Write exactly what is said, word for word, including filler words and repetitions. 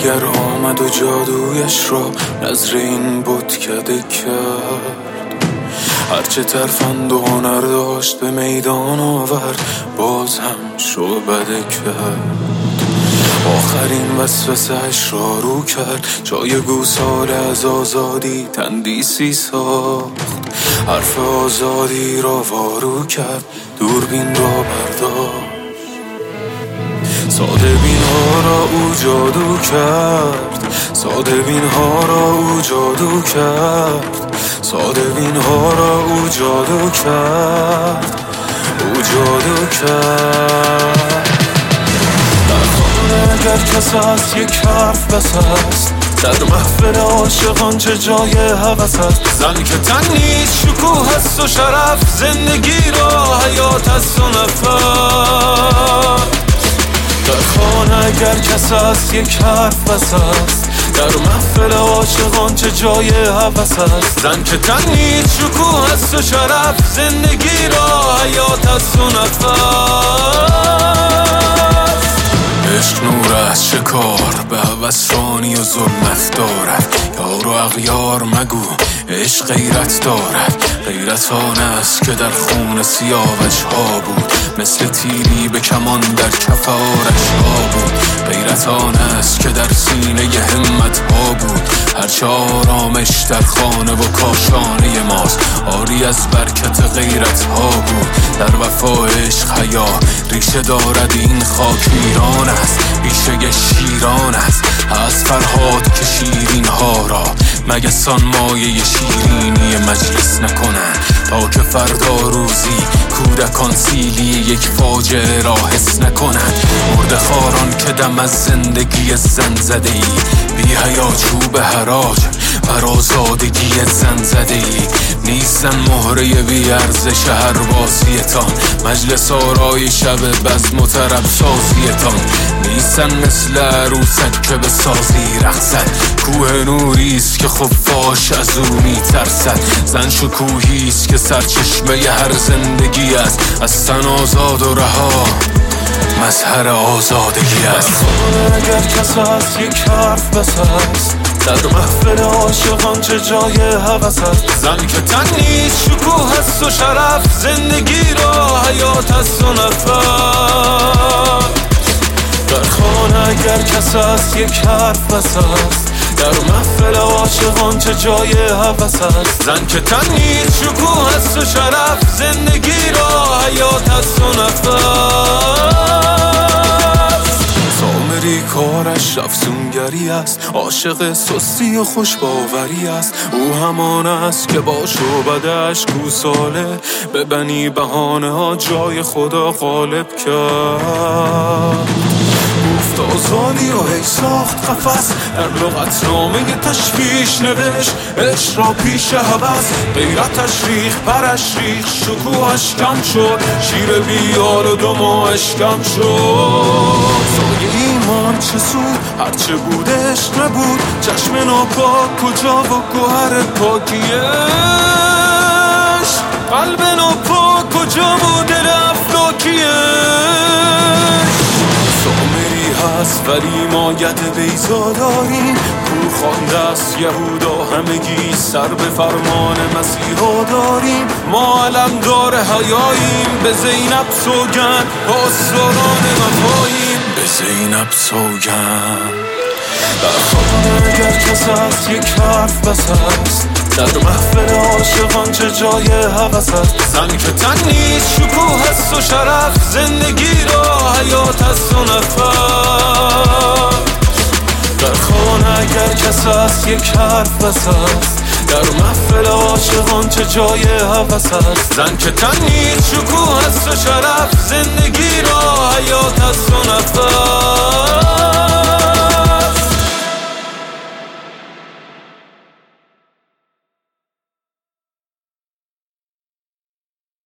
دیگر آمد و جادویش را نظر این بتکده کرد. هرچه ترفند و هنر داشت به میدان آورد، باز هم شعبده کرد. آخرین وسوسه‌اش را رو کرد، جای گوساله از آزادی تندیسی ساخت. حرف آزادی را وارو کرد، دوربین را برداشت. ساده بین ها را او جادو کرد، ساده بین ها را او جادو کرد، ساده بین ها را او جادو کرد، او جادو کرد. در خانه اگر کس هست یک حرف بس است، در محفل عاشقان چه جای هوس است. زن که تن نیست شکوه است و شرف، زندگی را حیات است و نفس. در خانه اگر کس هست یک حرف بس است، در محفل عاشقان چه جای هوس است. زن که تن نیست شکوه است و شرف، زندگی را حیات است و نفس. عشق نور است شکار به هوس فانی و ظلمت دارد. یار و اغیار مگو عشق غیرت دارد. غیرت آن است که در خون سیاوش ها بود، مثل تیری به کمان در کف آرش ها بود. غیرت آن است که در سینه همت ها بود، هرچه آرامش در خانه و کاشانه ماست آری از برکت غیرت ها بود. در وفا عشق حیا ریشه دارد، این خاک ایران است، ریشه شیران است. از فرهاد که شیرین ها را مگسان مایه شیرینی مجلس نکنند، تا که فردا روزی کودکان سیلی یک فاجعه را حس نکنند. مرد خاران که دم از زندگی زن زده ای، بی حیا چوب حراج بر آزادگی زن زده ای. نیستن مهره بی ارزش هر بازیتان، مجلس آرای شب بزم و طرب سازیتان. نیستن مثل عروسک که به سازی رقصد، کوه نوریست که خفاش از او می ترسد. زن شکوهیست که سرچشمه هر زندگی است، از تن آزاد و رها مظهر آزادگی است. اگر کس هست یک حرف بس است، در محفل عاشقان چه جای هوس است. زن که تن نیست شکوه است و شرف، زندگی را حیات است و نفس. در خانه اگر کس هست یک حرف بس است، در محفل عاشقان چه جای هوس است. زن که تن نیست شکوه است و شرف، زندگی را حیات است و نفس. سامری کارش افسونگری است، عاشق سستی و خوش باوری است. او همان است که با شعبده‌اش گوساله به بنی بهانه ها جای خدا غالب کرد. گفت آزادی و هی ساخت قفس، در لغت نامه تشویش نوشت عشق را پیش هوس. غیرتش ریخ پرش ریخ شکوهش کم شد، شیر بیال و دماغش کم شد. سایه ایمان چه سود هرچه بود عشق نبود، چشم ناپاک کجا و گوهر پاکیش. قلب ناپاک کجا و دل افلاکیش. سامری هست ولی ما ید بیضا داریم، کور خوانده است یهودا همگی سر به فرمان مسیحا داریم. ما علمدار حیاییم، به زینب سوگند پاسداران وفاییم، به زینب سوگند. در خانه اگر کس هست یک حرف بس است، در محفل عاشقان چه جای هوس است. زن که تن نیست شکوه است و شرف، زندگی را حیات است و نفس. در خانه اگر کس هست یک حرف بس است، در محفل عاشقان چه جای هوس است. زن که تن نیست شکوه است و شرف، زندگی را حیات است و نفس.